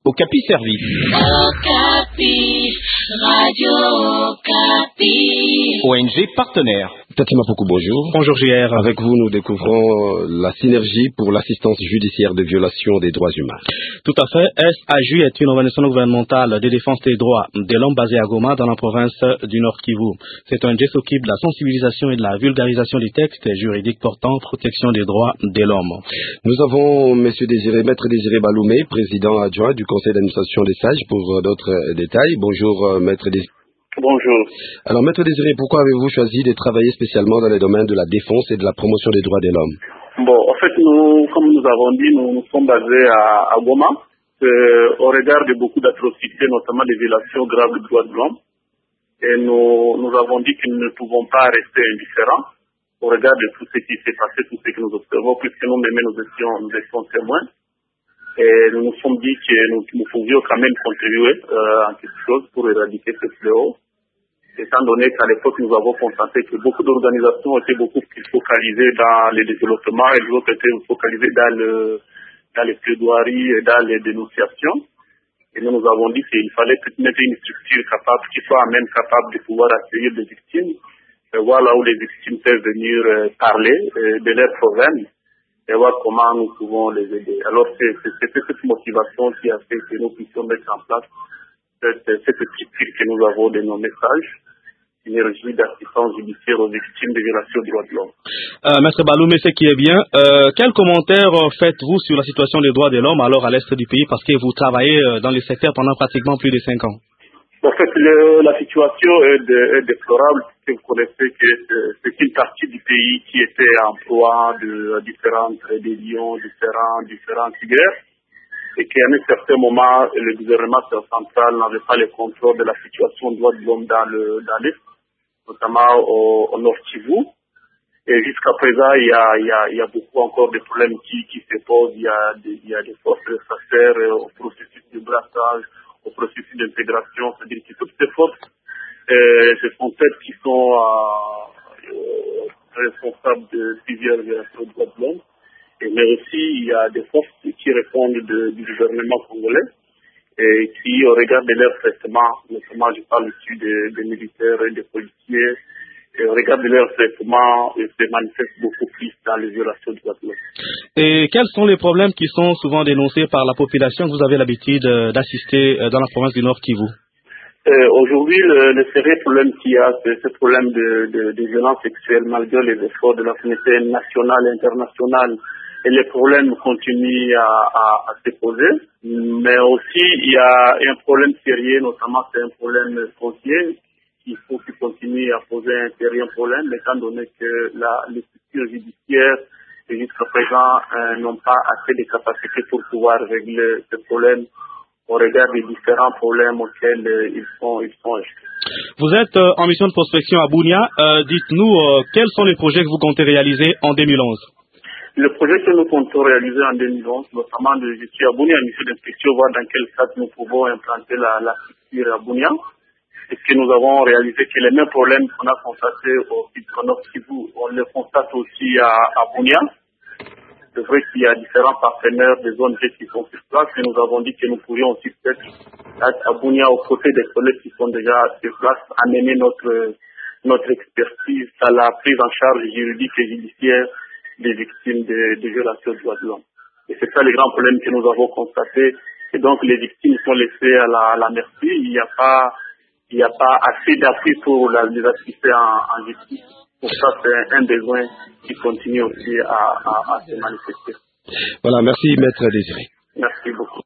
Okapi Service. Okapi, Radio Okapi. ONG partenaire. Tatima Poku, bonjour. Bonjour JR. Avec vous, nous découvrons la synergie pour l'assistance judiciaire de violation des droits humains. Tout à fait. SAJU est une organisation gouvernementale de défense des droits de l'homme basée à Goma dans la province du Nord Kivu. C'est un ONG qui s'occupe de la sensibilisation et de la vulgarisation des textes juridiques portant protection des droits de l'homme. Nous avons Maître Désiré Baloumé, président adjoint du conseil d'administration des SAGE pour d'autres détails. Bonjour Maître Désiré. Bonjour. Alors, Maître Désiré, pourquoi avez-vous choisi de travailler spécialement dans les domaines de la défense et de la promotion des droits de l'homme? Bon, en fait, nous, comme nous avons dit, nous sommes basés à Goma, au regard de beaucoup d'atrocités, notamment des violations graves des droits de l'homme. Et nous avons dit que nous ne pouvons pas rester indifférents au regard de tout ce qui s'est passé, tout ce que nous observons, puisque nous-mêmes, nous étions témoins. Et nous nous sommes dit que nous pouvions quand même contribuer en quelque chose pour éradiquer ce fléau. Étant donné qu'à l'époque, nous avons constaté que beaucoup d'organisations étaient beaucoup plus focalisées dans le développement et d'autres étaient focalisées dans les plaidoiries et dans les dénonciations. Et nous avons dit qu'il fallait mettre une structure qui soit même capable de pouvoir accueillir des victimes, et voir là où les victimes peuvent venir parler de leurs problèmes et voir comment nous pouvons les aider. Alors, c'était cette motivation qui a fait que nous puissions mettre en place cette structure que nous avons de nos messages. Synergie d'assistance judiciaire aux victimes de violations des droits de l'homme. Maître Baloumé, ce qui est bien, quel commentaire faites-vous sur la situation des droits de l'homme alors à l'est du pays, parce que vous travaillez dans le secteur pendant pratiquement plus de 5 ans? En fait, la situation est déplorable, puisque vous connaissez que c'est une partie du pays qui était en proie de différentes rébellions, différentes guerres, et qu'à un certain moment, le gouvernement central n'avait pas le contrôle de la situation des droits de l'homme dans l'Est, notamment au Nord Kivu. Et jusqu'à présent, il y a beaucoup encore de problèmes qui se posent. Il y a des forces réfractaires au processus de brassage, au processus d'intégration. C'est-à-dire que toutes ces forces, ce sont celles qui sont responsables de plusieurs violations des droits de l'homme. Mais aussi, il y a des forces qui répondent du gouvernement congolais et qui, au regard de leur traitement, notamment je parle ici des militaires et des policiers, et au regard de leur traitement, ils se manifestent beaucoup plus dans les violations des droits de l'homme. Et quels sont les problèmes qui sont souvent dénoncés par la population que vous avez l'habitude d'assister dans la province du Nord Kivu? Aujourd'hui, le sérieux problème qu'il y a, c'est ce problème de violences sexuelles, malgré les efforts de la communauté nationale et internationale. Et les problèmes continuent à se poser. Mais aussi, il y a un problème sérieux, notamment c'est un problème foncier, qu'il faut qu'il continue à poser un sérieux problème, étant donné que les structures judiciaires, jusqu'à présent, n'ont pas assez de capacités pour pouvoir régler ce problème au regard des différents problèmes auxquels ils sont achetés. Vous êtes en mission de prospection à Bunia. Dites-nous, quels sont les projets que vous comptez réaliser en 2011? Le projet que nous comptons réaliser en 2011, notamment je suis à Bunia, en mission d'inspection, voir dans quel cadre nous pouvons implanter la structure à Bunia. Et que nous avons réalisé que les mêmes problèmes qu'on a constatés au Nord Kivu, on les constate aussi à Bunia. C'est vrai qu'il y a différents partenaires des ONG qui sont sur place et nous avons dit que nous pourrions aussi peut-être à Bunia, aux côtés des collègues qui sont déjà sur place, amener notre expertise à la prise en charge juridique et judiciaire des victimes de violations des droits de l'homme. Et c'est ça le grand problème que nous avons constaté. Et donc les victimes sont laissées à la merci. Il n'y a pas assez d'appui pour les assister en justice. Pour ça, c'est un besoin qui continue aussi à se manifester. Voilà, merci Maître Désiré.